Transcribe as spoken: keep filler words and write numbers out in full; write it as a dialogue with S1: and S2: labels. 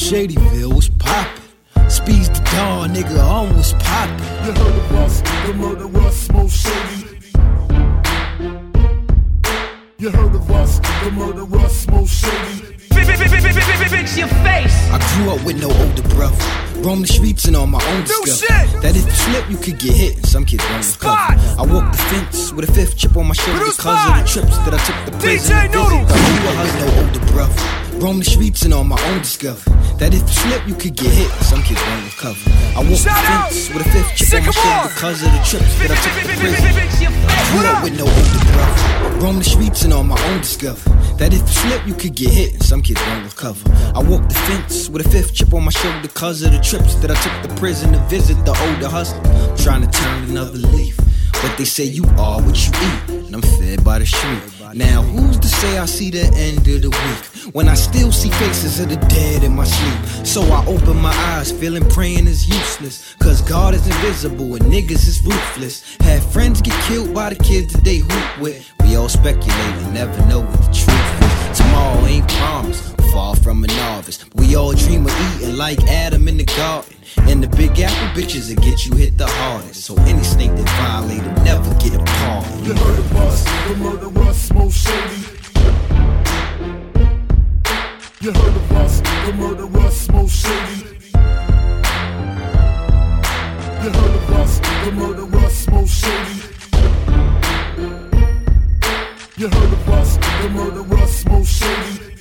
S1: Shadyville was poppin'. Speeds the dawn, nigga, on was poppin'.
S2: You heard of us, the murderers, Smoke Shady. You heard of us, the murderers, Smoke Shady.
S3: Fix your face.
S1: I grew up with no older brother. Roam the streets and on my own discover that if you slip, you could get hit, and some kids won't recover. I walked the fence with a fifth chip on my shoulder because of the trips that I took the prison. I grew up with no older brother. Roam the streets and on my own discover that if you slip, you could get hit, and some kids won't recover. I walked the fence with a fifth chip on my shoulder because of the trips that I took the prison. I grew up with no older brother. Roam the streets and on my own discover that if you slip, you could get hit, and some kids won't recover. I walked the fence with a fifth chip on my shoulder because of the trips that I took the prison to visit the older hustler. I'm trying to turn another leaf, but they say you are what you eat, and I'm fed by the street. Now who's to say I see the end of the week when I still see faces of the dead in my sleep? So I open my eyes, feeling praying is useless, cause God is invisible and niggas is ruthless. Had friends get killed by the kids that they hoop with. We all speculate and never know what the truth is. Tomorrow ain't promised, far from a novice. We all dream of eating like Adam in the garden, and the big apple bitches that get you hit the hardest. So any snake that violate will never get a pardon.
S2: You heard of us, the murderers, Smoke Shady. You heard of us, the murderers, Smoke Shady. You heard of us, the murderers, Smoke Shady. You heard of us, the murderers, Smoke Shady.